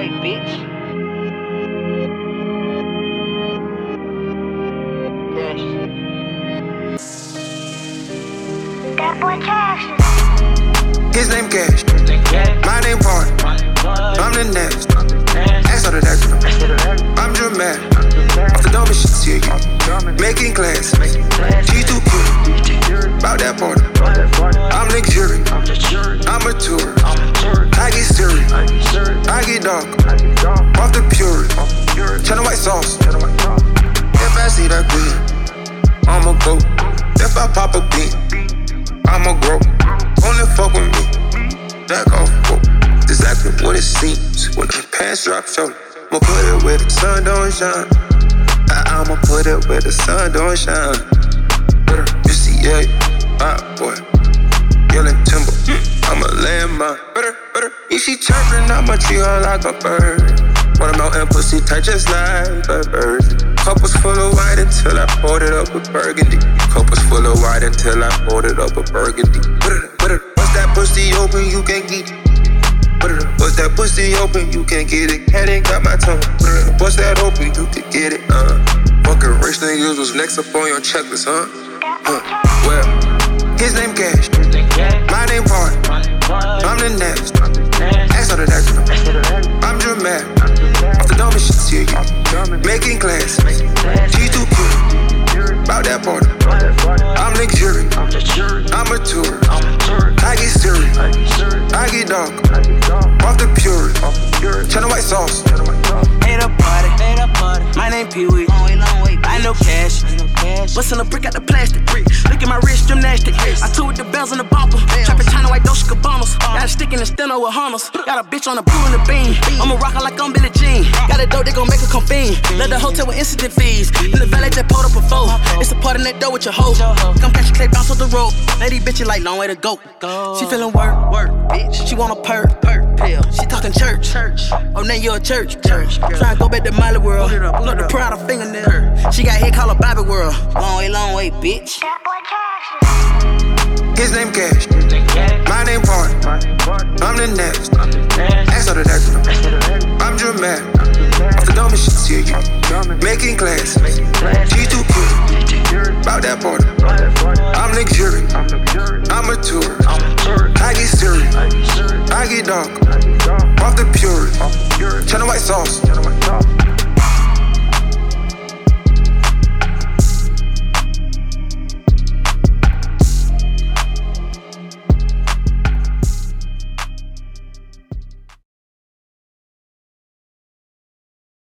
bitch. That boy Cash. His name Cash, my name Paul. I'm the next. Ask all of that. I'm dramatic. Off the dumbest shit, see you. Making class. She too cute. About that party. I'm luxurious. I'm mature. I get serious. I get dark. Off the pure. China white sauce. If I see that green, I'ma go. If I pop a bean, I'ma grow. Only fuck with me. That off, whoa. Exactly what it seems when the pants drop short. I'ma put it where the sun don't shine. I'ma put it where the sun don't shine. You see, yeah, boy. Yelling timber, I'm a landmine. If she chirping, I'ma treat her like a bird. Watermelon pussy tight just like a bird. Cup was full of white until I poured it up with burgundy. Cup was full of white until I poured it up with burgundy. Once that pussy open, you can't get it. Once that pussy open, you can't get it. Cat ain't got my tongue. Once that open, you can get it. Fucking rich niggas was next up on your checklist, huh? Well, his name Cash, my name Paul. I'm the next. Ask all of that. I'm dramatic. Off the dumbest shit, see you. Making class. She too cute. About that party. I'm luxurious. I'm mature. I get serious. I get dark. Off the pure. China white sauce. Ain't a party. My name Pee-wee. I know Cash. Bustin' a brick out the plastic. Look at my wrist, gymnastic. I tour with the bells and the bumper. Trappin' China white Dolce Gabbana's. Got a stick in the steno with Hummers. Got a bitch on the blue and the bean. I'm a rocker like I'm Billie Jean. Got a dope, they gon' make her come fiend. Left the hotel with incident fees. In the valet just pulled up a foe. It's a part in that door with your hoe. Come catch a clay, bounce off the road. Lady bitch, like long way to go. She feelin' work, bitch. She want a perk, pill. She talking church. Oh, now you a church. Tryna go back to Miley World. Look the proud of fingernail. She got head call her Bobby World. Long way, bitch. That boy Cash. His name Cash, my name Paul. I'm the next. Ask all of that. I'm dramatic. Off the dumbest shit, see you. Making class. She too cute. About that party. I'm luxurious. I'm mature. I get serious. I get dark. Off the pure. China white sauce.